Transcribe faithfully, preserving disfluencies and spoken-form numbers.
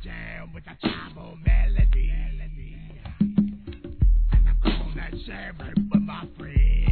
jam with a tribal melody. And I'm gonna share it with my friends.